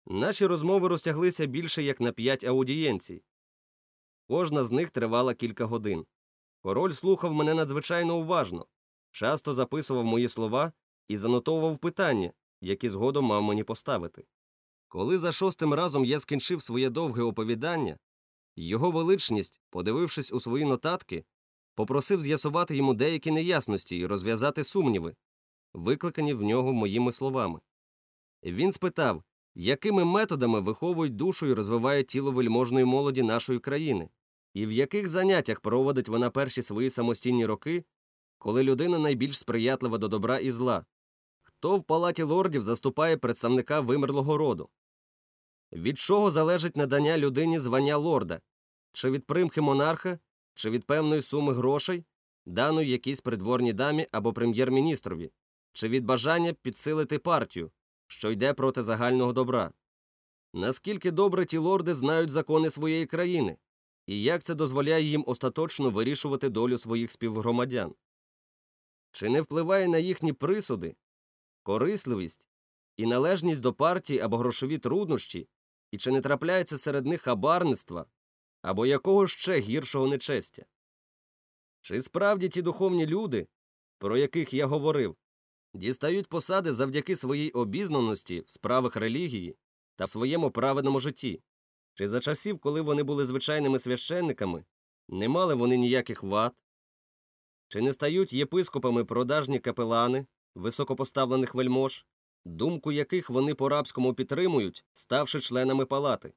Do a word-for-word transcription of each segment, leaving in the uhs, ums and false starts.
Наші розмови розтяглися більше як на п'ять аудієнцій. Кожна з них тривала кілька годин. Король слухав мене надзвичайно уважно, часто записував мої слова і занотовував питання, які згодом мав мені поставити. Коли за шостим разом я скінчив своє довге оповідання, його величність, подивившись у свої нотатки, попросив з'ясувати йому деякі неясності і розв'язати сумніви, викликані в нього моїми словами. Він спитав, якими методами виховують душу і розвивають тіло вельможної молоді нашої країни, і в яких заняттях проводить вона перші свої самостійні роки, коли людина найбільш сприятлива до добра і зла, хто в палаті лордів заступає представника вимерлого роду, від чого залежить надання людині звання лорда, чи від примхи монарха, чи від певної суми грошей, даної якійсь придворній дамі або прем'єр-міністрові, чи від бажання підсилити партію, що йде проти загального добра. Наскільки добре ті лорди знають закони своєї країни, і як це дозволяє їм остаточно вирішувати долю своїх співгромадян? Чи не впливає на їхні присуди, корисливість і належність до партії або грошові труднощі, і чи не трапляється серед них хабарництва або якого ще гіршого нечестя? Чи справді ті духовні люди, про яких я говорив, дістають посади завдяки своїй обізнаності в справах релігії та в своєму праведному житті? Чи за часів, коли вони були звичайними священниками, не мали вони ніяких вад? Чи не стають єпископами продажні капелани високопоставлених вельмож, думку яких вони по-рабському підтримують, ставши членами палати?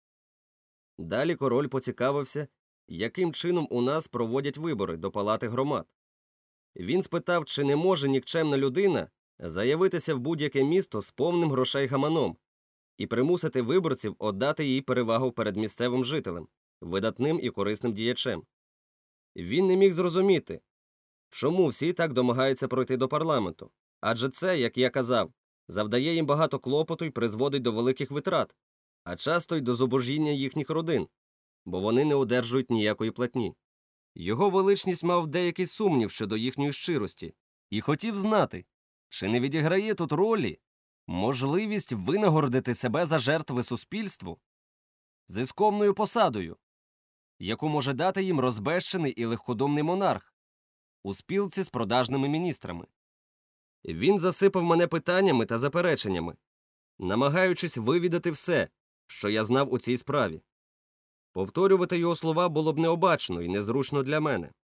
Далі король поцікавився, яким чином у нас проводять вибори до палати громад. Він спитав, чи не може нікчемна людина заявитися в будь-яке місто з повним грошей гаманом і примусити виборців віддати їй перевагу перед місцевим жителем, видатним і корисним діячем. Він не міг зрозуміти, чому всі так домагаються пройти до парламенту, адже це, як я казав, завдає їм багато клопоту і призводить до великих витрат, а часто й до зубожіння їхніх родин, бо вони не одержують ніякої платні. Його величність мав деякий сумнів щодо їхньої щирості і хотів знати, чи не відіграє тут ролі можливість винагородити себе за жертви суспільству зисковною посадою, яку може дати їм розбещений і легкодумний монарх у спілці з продажними міністрами. Він засипав мене питаннями та запереченнями, намагаючись вивідати все, що я знав у цій справі. Повторювати його слова було б необачно і незручно для мене.